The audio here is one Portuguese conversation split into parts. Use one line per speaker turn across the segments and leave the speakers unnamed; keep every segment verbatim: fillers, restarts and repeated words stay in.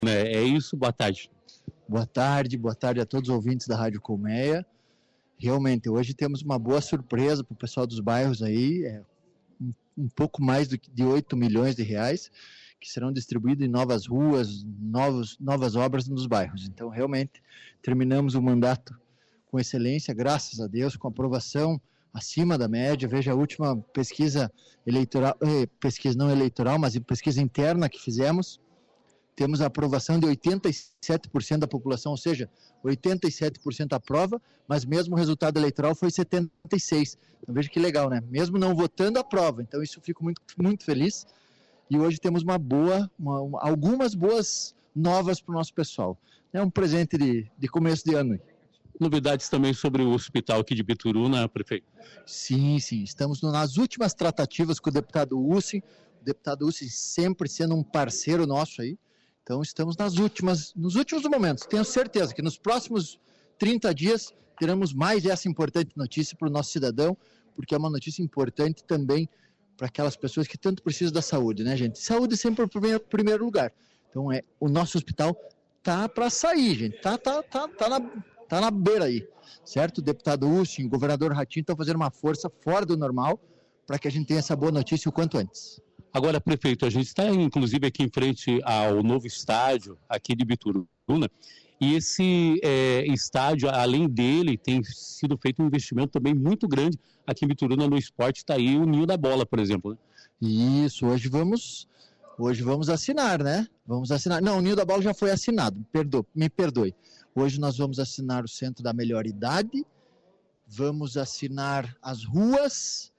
né? É isso, boa tarde.
Boa tarde, boa tarde a todos os ouvintes da Rádio Colmeia. Realmente, hoje temos uma boa surpresa para o pessoal dos bairros aí, é um, um pouco mais do que de oito milhões de reais, que serão distribuídos em novas ruas, novos, novas obras nos bairros. Então, realmente, terminamos o mandato com excelência, graças a Deus, com aprovação acima da média. Veja a última pesquisa eleitoral, eh, pesquisa não eleitoral, mas pesquisa interna que fizemos, temos a aprovação de oitenta e sete por cento da população, ou seja, oitenta e sete por cento aprova, mas mesmo o resultado eleitoral foi setenta e seis por cento. Então veja que legal, né? Mesmo não votando, aprova. Então isso eu fico muito, muito feliz. E hoje temos uma boa, uma, uma, algumas boas novas para o nosso pessoal. É um presente de, de começo de ano.
Novidades também sobre o hospital aqui de Bituruna, prefeito?
Sim, sim. Estamos nas últimas tratativas com o deputado Ussi. O deputado Ussi sempre sendo um parceiro nosso aí. Então estamos nas últimas, nos últimos momentos. Tenho certeza que nos próximos trinta dias teremos mais essa importante notícia para o nosso cidadão, porque é uma notícia importante também para aquelas pessoas que tanto precisam da saúde, né, gente? Saúde sempre em primeiro, primeiro lugar. Então é, o nosso hospital tá para sair, gente. Tá, tá, tá, tá, na, tá na beira aí, certo? O deputado Ussi, o governador Ratinho estão fazendo uma força fora do normal para que a gente tenha essa boa notícia o quanto antes.
Agora, prefeito, a gente está inclusive aqui em frente ao novo estádio aqui de Bituruna, e esse é, estádio, além dele, tem sido feito um investimento também muito grande aqui em Bituruna no esporte, está aí o Ninho da Bola, por exemplo. Né?
Isso, hoje vamos, hoje vamos assinar, né? Vamos assinar. Não, o Ninho da Bola já foi assinado, me perdoe, me perdoe. Hoje nós vamos assinar o Centro da Melhor Idade, vamos assinar as ruas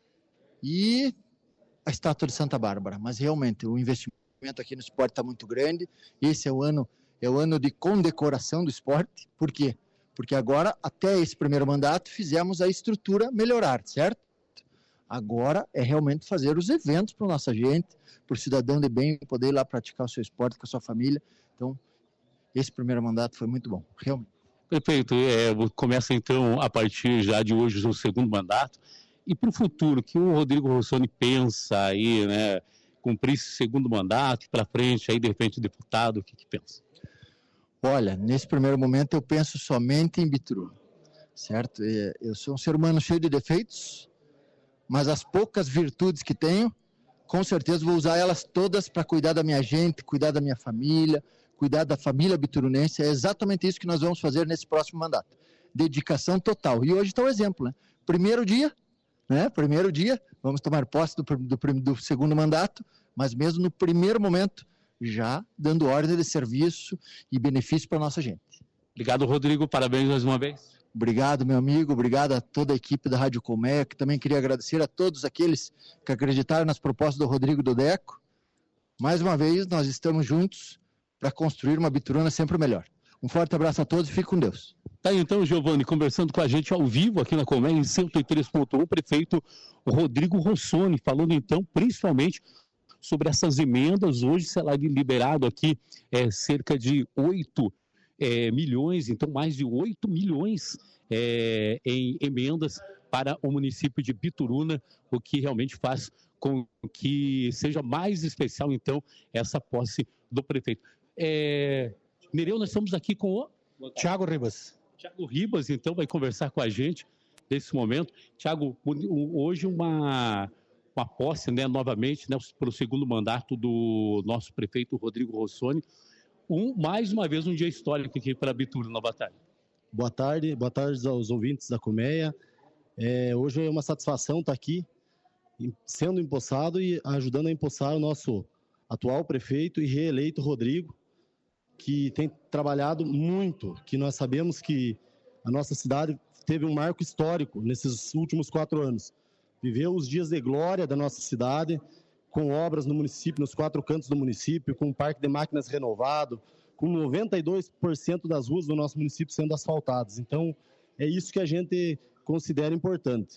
e a estátua de Santa Bárbara, mas realmente o investimento aqui no esporte está muito grande. Esse é o ano, é o ano de condecoração do esporte. Por quê? Porque agora, até esse primeiro mandato, fizemos a estrutura melhorar, certo? Agora é realmente fazer os eventos para a nossa gente, para o cidadão de bem poder ir lá praticar o seu esporte com a sua família. Então, esse primeiro mandato foi muito bom, realmente.
Perfeito, é, começa então a partir já de hoje o segundo mandato. E para o futuro, que o Rodrigo Rossoni pensa aí, né, cumprir esse segundo mandato, para frente, aí de repente deputado, o que que pensa?
Olha, nesse primeiro momento eu penso somente em Bituruna, certo? Eu sou um ser humano cheio de defeitos, mas as poucas virtudes que tenho, com certeza vou usar elas todas para cuidar da minha gente, cuidar da minha família, cuidar da família biturunense. É exatamente isso que nós vamos fazer nesse próximo mandato. Dedicação total. E hoje está o exemplo, né? Primeiro dia, Né? Primeiro dia, vamos tomar posse do, do, do segundo mandato, mas mesmo no primeiro momento, já dando ordem de serviço e benefício para a nossa gente.
Obrigado, Rodrigo, parabéns mais uma vez.
Obrigado, meu amigo, obrigado a toda a equipe da Rádio Colmeia, que também queria agradecer a todos aqueles que acreditaram nas propostas do Rodrigo Dodeco. Mais uma vez, nós estamos juntos para construir uma Bituruna sempre melhor. Um forte abraço a todos e fique com Deus.
Tá aí então, Giovanni, conversando com a gente ao vivo aqui na Colmeia, em cento e três ponto um, o prefeito Rodrigo Rossoni, falando então principalmente sobre essas emendas. Hoje será liberado aqui é, cerca de oito é, milhões, então mais de oito milhões é, em emendas para o município de Bituruna, o que realmente faz com que seja mais especial então essa posse do prefeito. É, Nereu, nós estamos aqui com o
Thiago Ribas.
Thiago Ribas, então, vai conversar com a gente nesse momento. Thiago, hoje uma, uma posse, né, novamente, né, para o segundo mandato do nosso prefeito Rodrigo Rossoni. Um, mais uma vez, um dia histórico aqui para Bituruna, boa tarde.
Boa tarde, boa tarde aos ouvintes da Colmeia. É, hoje é uma satisfação estar aqui, sendo empossado e ajudando a empossar o nosso atual prefeito e reeleito Rodrigo, que tem trabalhado muito, que nós sabemos que a nossa cidade teve um marco histórico nesses últimos quatro anos. Viveu os dias de glória da nossa cidade, com obras no município, nos quatro cantos do município, com um parque de máquinas renovado, com noventa e dois por cento das ruas do nosso município sendo asfaltadas. Então, é isso que a gente considera importante.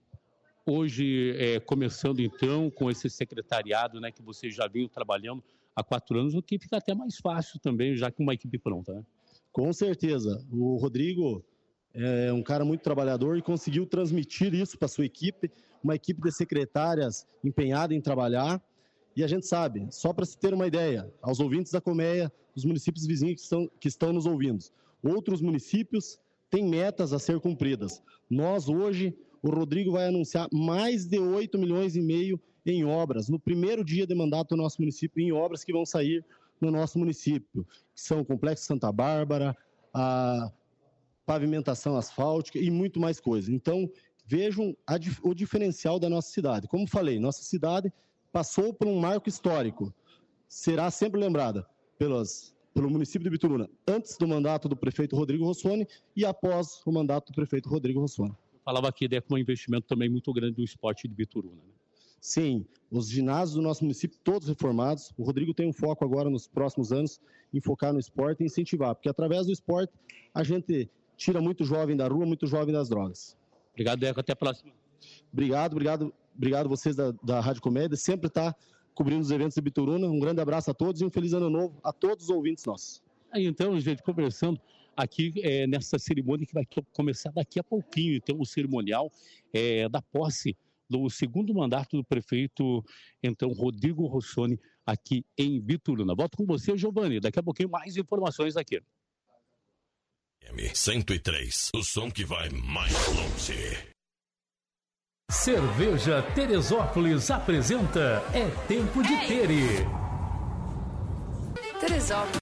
Hoje, é, começando então com esse secretariado, né, que você já veio trabalhando há quatro anos, o que fica até mais fácil também, já com uma equipe pronta, né?
Com certeza. O Rodrigo é um cara muito trabalhador e conseguiu transmitir isso para a sua equipe, uma equipe de secretárias empenhada em trabalhar. E a gente sabe, só para se ter uma ideia, aos ouvintes da Colmeia, os municípios vizinhos que estão, que estão nos ouvindo, outros municípios têm metas a ser cumpridas. Nós, hoje, o Rodrigo vai anunciar mais de oito milhões e meio em obras, no primeiro dia de mandato do nosso município, em obras que vão sair no nosso município, que são o Complexo Santa Bárbara, a pavimentação asfáltica e muito mais coisas. Então, vejam a, o diferencial da nossa cidade. Como falei, nossa cidade passou por um marco histórico. Será sempre lembrada pelas, pelo município de Bituruna, antes do mandato do prefeito Rodrigo Rossoni e após o mandato do prefeito Rodrigo Rossoni.
Eu falava aqui né, com um investimento também muito grande do esporte de Bituruna. Né?
Sim, os ginásios do nosso município, todos reformados. O Rodrigo tem um foco agora, nos próximos anos, em focar no esporte e incentivar, porque através do esporte a gente tira muito jovem da rua, muito jovem das drogas.
Obrigado, Deco. Até a próxima.
Obrigado, obrigado, obrigado vocês da, da Rádio Comédia, sempre está cobrindo os eventos de Bituruna. Um grande abraço a todos e um feliz ano novo a todos os ouvintes nossos.
Aí, então, gente, conversando aqui é, nessa cerimônia que vai começar daqui a pouquinho. Então, o cerimonial é, da posse do segundo mandato do prefeito, então, Rodrigo Rossoni, aqui em Bituruna. Volto com você, Giovanni. Daqui a pouquinho mais informações aqui.
M cento e três, o som que vai mais longe.
Cerveja Teresópolis apresenta É Tempo de Tere.
Teresópolis.